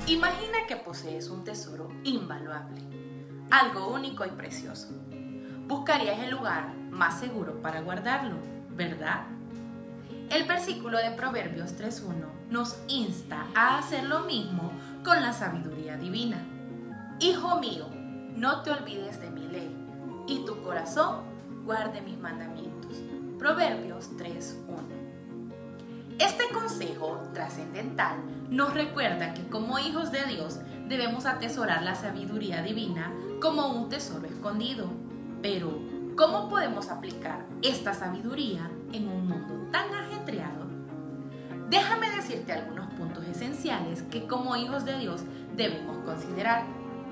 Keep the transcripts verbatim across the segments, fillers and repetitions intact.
Imagina que posees un tesoro invaluable, algo único y precioso. Buscarías el lugar más seguro para guardarlo, ¿verdad? El versículo de Proverbios tres uno nos insta a hacer lo mismo con la sabiduría divina. Hijo mío, no te olvides de mi ley, y tu corazón guarde mis mandamientos. Proverbios tres uno. Este consejo trascendental nos recuerda que como hijos de Dios debemos atesorar la sabiduría divina como un tesoro escondido. Pero, ¿cómo podemos aplicar esta sabiduría en un mundo tan ajetreado? Déjame decirte algunos puntos esenciales que como hijos de Dios debemos considerar.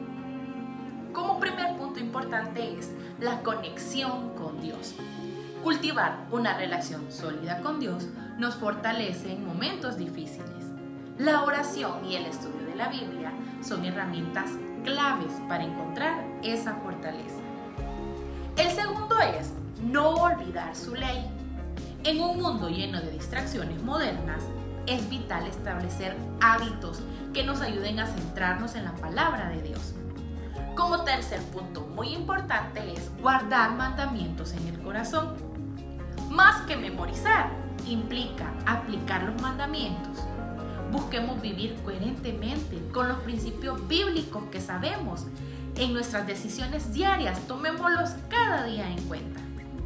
Como primer punto importante es la conexión con Dios. Cultivar una relación sólida con Dios nos fortalece en momentos difíciles. La oración y el estudio de la Biblia son herramientas claves para encontrar esa fortaleza. El segundo es no olvidar su ley. En un mundo lleno de distracciones modernas, es vital establecer hábitos que nos ayuden a centrarnos en la palabra de Dios. Como tercer punto muy importante es guardar mandamientos en el corazón. Más que memorizar, implica aplicar los mandamientos. Busquemos vivir coherentemente con los principios bíblicos que sabemos. En nuestras decisiones diarias, tomémoslos cada día en cuenta.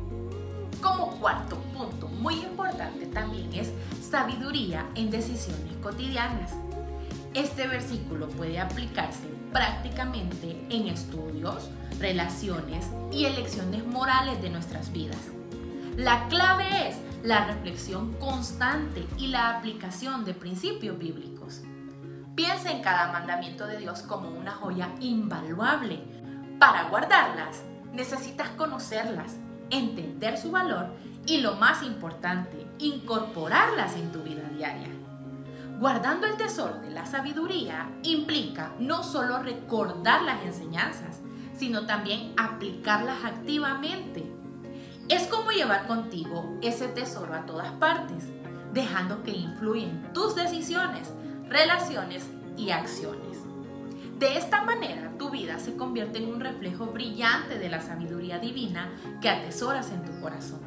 Como cuarto punto muy importante también es sabiduría en decisiones cotidianas. Este versículo puede aplicarse prácticamente en estudios, relaciones y elecciones morales de nuestras vidas. La clave es la reflexión constante y la aplicación de principios bíblicos. Piensa en cada mandamiento de Dios como una joya invaluable. Para guardarlas, necesitas conocerlas, entender su valor y, lo más importante, incorporarlas en tu vida diaria. Guardando el tesoro de la sabiduría implica no solo recordar las enseñanzas, sino también aplicarlas activamente. Es como llevar contigo ese tesoro a todas partes, dejando que influya en tus decisiones, relaciones y acciones. De esta manera, tu vida se convierte en un reflejo brillante de la sabiduría divina que atesoras en tu corazón.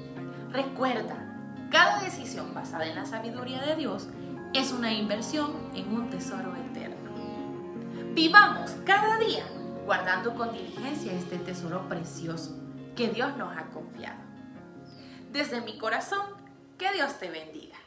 Recuerda, cada decisión basada en la sabiduría de Dios es una inversión en un tesoro eterno. Vivamos cada día guardando con diligencia este tesoro precioso que Dios nos ha confiado. Desde mi corazón, que Dios te bendiga.